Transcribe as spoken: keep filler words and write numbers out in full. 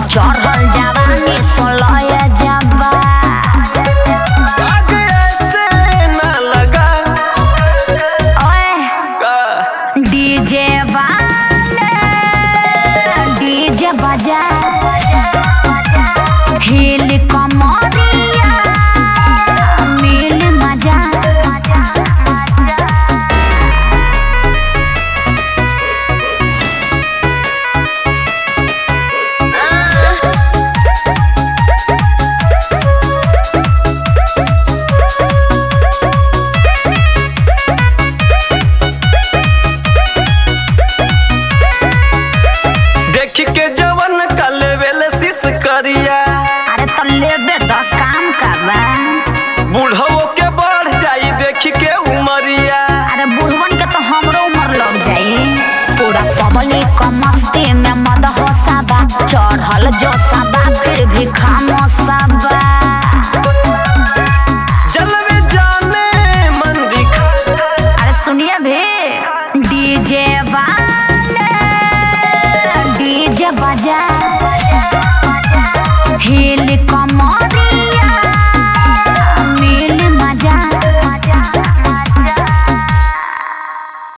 चढ़ल जवानी सोलह जबा आगे ऐसे ना लगा ओए का डीजे वाले डीजे बजा हिल कमरिया मिल मजा के जवन का लेवल सिस करिया अरे तो लेबे तो काम करबा बूढ़ो के बढ़ जाई देख के उमरिया अरे बुढ़वन के तो हमरो उम्र लग जाई पूरा पब्लिक मस्ती में मद हो सबा चढ़ल जो सबा फिर भी खामोश सबा